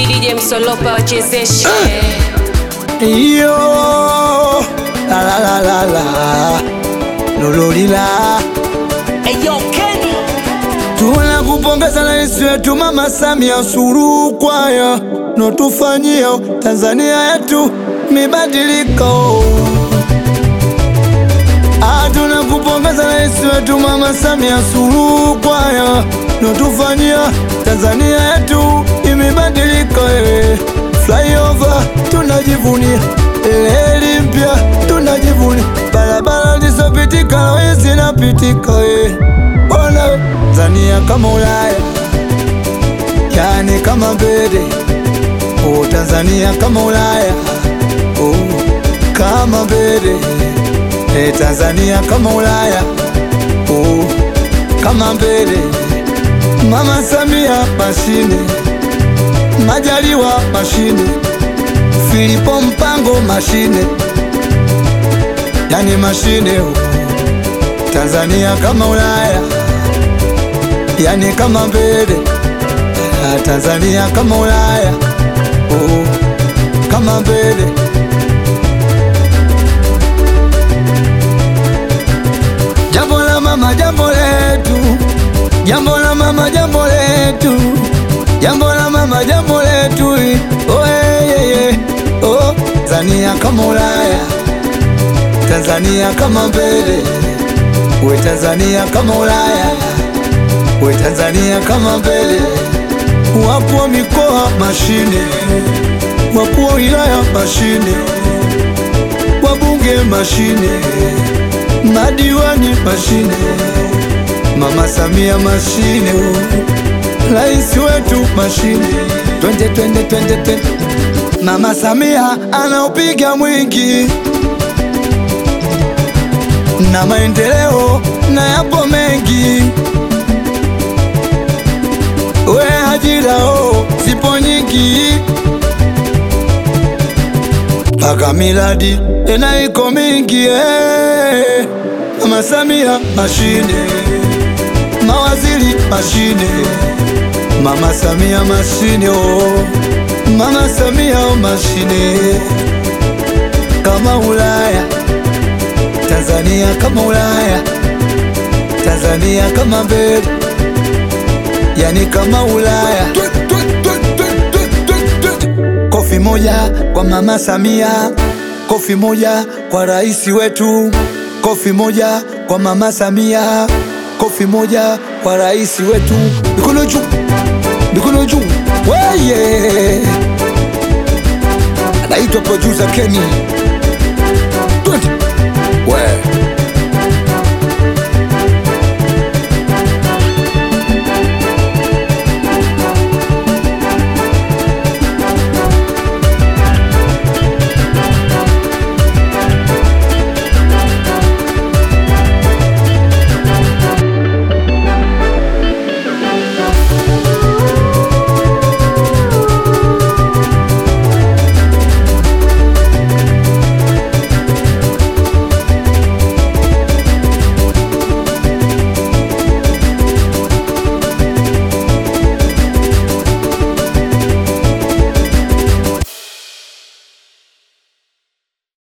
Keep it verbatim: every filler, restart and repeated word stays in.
D J Msolopa wachezeshe. Yo la la la la la lololila. Eyo Kenny, Tuna kupongeza rais wetu Mama Samia Suluhu kwaya no tufanyia Tanzania yetu mibadiliko. Tuna kupongeza rais wetu Mama Samia Suluhu kwaya no tufanyia Tanzania yetu imebadilika. Flyover tunajivunia, reli mpya tunajivunia, barabara zisizopitika leo zinapitika. Bona Tanzania kama Ulaya, yani kama mbele. Oh, Tanzania kama Ulaya, oh, kama mbele. Eh, Tanzania kama Ulaya, oh, kama mbele. Mama Samia mashine, Majaliwa mashine, Filipo Mpango mashine, yani mashine. Oh, Tanzania kama Ulaya, yani kama mbele. Tanzania kama Ulaya, oh, kama mbele. Jambo la mama jambo letu, jambo la mama jambo letu, jambo la mama jambo letu. Oh yeah, yeah. Oh, Tanzania kama Ulaya, Tanzania kama mbele. We Tanzania kama Ulaya, we Tanzania kama mbele. Wakuu wa mikoa mashine, wakuu wa wilaya mashine, wabunge mashine, madiwani mashine. Mama Samia mashine, rais wetu mashine. Twende twende twende twende. Mama Samia anaupiga mwingi na maendeleo na yapo mengi. We ajira oh, zipo nyingi, paka miradi ena iko mingi. eh. Mama Samia mashine, mawaziri mashine. Mama Samia mashine, oh, Mama Samia oh, mashine. Kama Ulaya, Tanzania kama Ulaya, Tanzania kama mbele, yani kama Ulaya. Kofi moja kwa Mama Samia, kofi moja kwa rais wetu, kofi moja kwa Mama Samia, kofi moja kwa rais wetu. Mikono juu, mikono juu. Weye, anaitwa producer Kenny. Twende. We